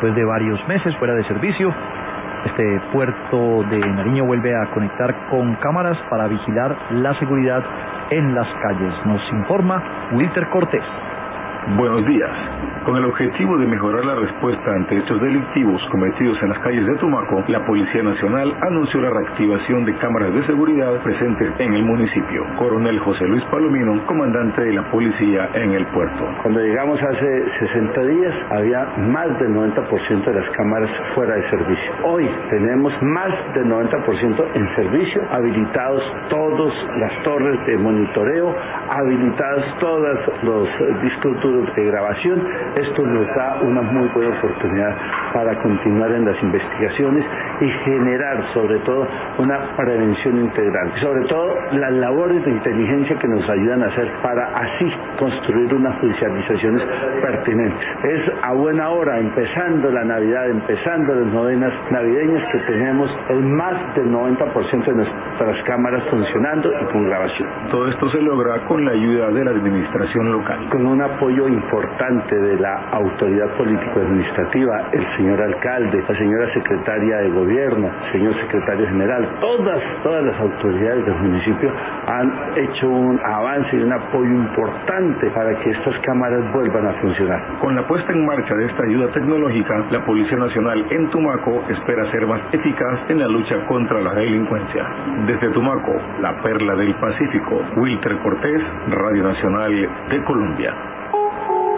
después de varios meses fuera de servicio. Este puerto de Nariño vuelve a conectar con cámaras para vigilar la seguridad en las calles. Nos informa Wilter Cortés. Buenos días. Con el objetivo de mejorar la respuesta ante hechos delictivos cometidos en las calles de Tumaco, la Policía Nacional anunció la reactivación de cámaras de seguridad presentes en el municipio. Coronel José Luis Palomino, comandante de la policía en el puerto. Cuando llegamos hace 60 días, había más del 90% de las cámaras fuera de servicio. Hoy tenemos más del 90% en servicio, habilitados todas las torres de monitoreo, habilitados todos los discos de grabación. Esto nos da una muy buena oportunidad para continuar en las investigaciones y generar sobre todo una prevención integral, sobre todo las labores de inteligencia que nos ayudan a hacer para así construir unas judicializaciones pertinentes. Es a buena hora, empezando la Navidad, empezando las novenas navideñas, que tenemos el más del 90% de nuestras cámaras funcionando y con grabación. Todo esto se logra con la ayuda de la administración local, con un apoyo importante de la autoridad político-administrativa, el señor alcalde, la señora secretaria de gobierno, señor secretario general, todas las autoridades del municipio han hecho un avance y un apoyo importante para que estas cámaras vuelvan a funcionar. Con la puesta en marcha de esta ayuda tecnológica, la Policía Nacional en Tumaco espera ser más eficaz en la lucha contra la delincuencia. Desde Tumaco, la perla del Pacífico, Wilter Cortés, Radio Nacional de Colombia.